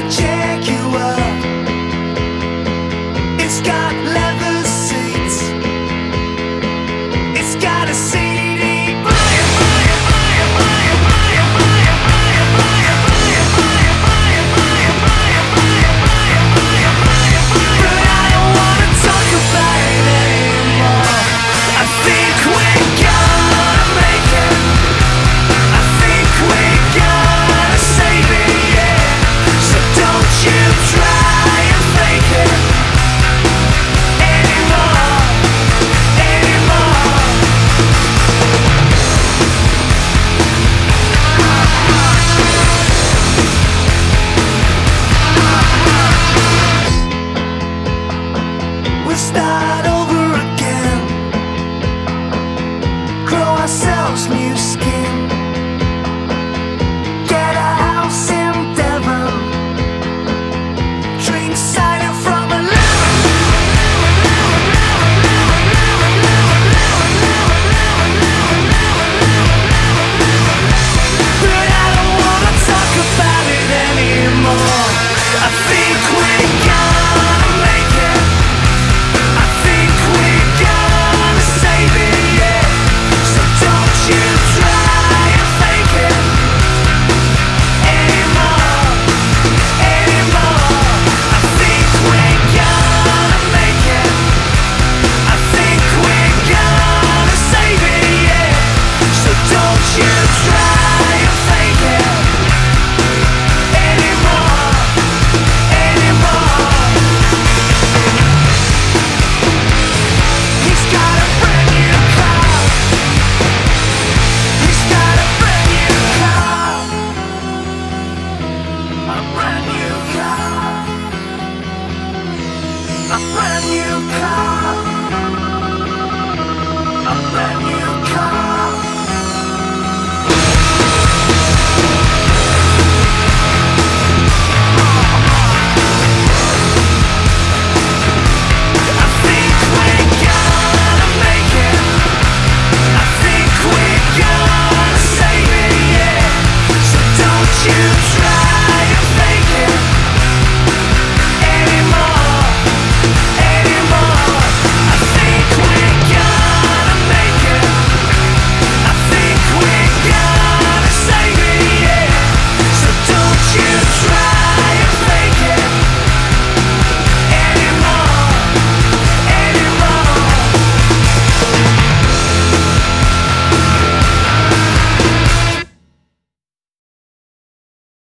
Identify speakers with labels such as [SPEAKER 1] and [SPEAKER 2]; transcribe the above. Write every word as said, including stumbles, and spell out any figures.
[SPEAKER 1] Jaguar. It's got leather seats. It's got a C D player. But I don't wanna talk about it anymore. I think we're gonna make it. I think we're gonna save it, yeah. So don't you try and fake it anymore, anymore. We'll start over again, grow ourselves new skin, get a house in Devon, drink cider from a lemon. But I don't wanna talk about it anymore. I think we're gonna make it. I think we're gonna save it, yeah. So don't you try and fake it anymore, anymore. I think we're gonna make it. I think we're gonna save it, yeah. So don't you try and fake it anymore, anymore. He's got a brand new car. He's got a brand new car. A brand new